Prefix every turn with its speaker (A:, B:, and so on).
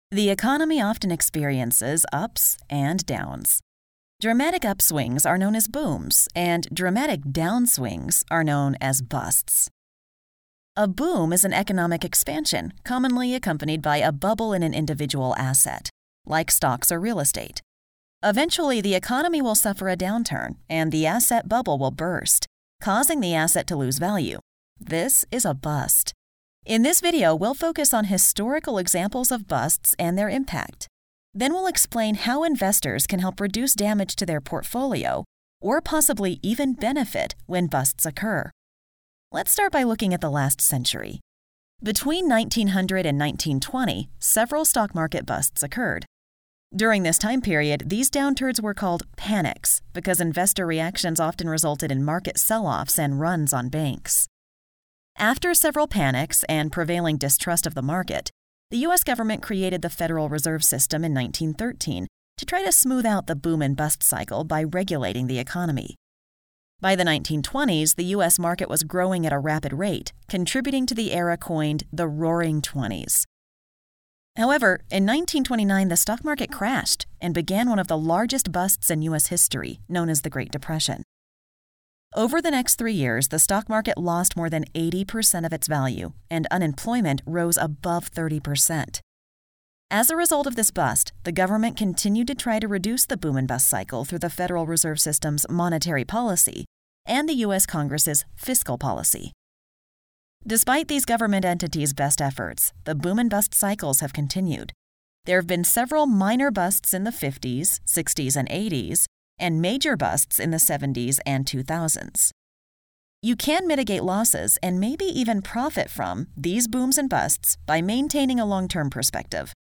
A: The economy often experiences ups and downs. Dramatic upswings are known as booms, and dramatic downswings are known as busts. A boom is an economic expansion, commonly accompanied by a bubble in an individual asset, like stocks or real estate. Eventually, the economy will suffer a downturn, and the asset bubble will burst, causing the asset to lose value. This is a bust. In this video, we'll focus on historical examples of busts and their impact. Then we'll explain how investors can help reduce damage to their portfolio, or possibly even benefit when busts occur. Let's start by looking at the last century. Between 1900 and 1920, several stock market busts occurred. During this time period, these downturns were called panics because investor reactions often resulted in market sell-offs and runs on banks. After several panics and prevailing distrust of the market, the U.S. government created the Federal Reserve System in 1913 to try to smooth out the boom and bust cycle by regulating the economy. By the 1920s, the U.S. market was growing at a rapid rate, contributing to the era coined the Roaring Twenties. However, in 1929, the stock market crashed and began one of the largest busts in U.S. history, known as the Great Depression. Over the next 3 years, the stock market lost more than 80% of its value, and unemployment rose above 30%. As a result of this bust, the government continued to try to reduce the boom and bust cycle through the Federal Reserve System's monetary policy and the U.S. Congress's fiscal policy. Despite these government entities' best efforts, the boom and bust cycles have continued. There have been several minor busts in the 50s, 60s, and 80s, and major busts in the 70s and 2000s. You can mitigate losses and maybe even profit from these booms and busts by maintaining a long-term perspective.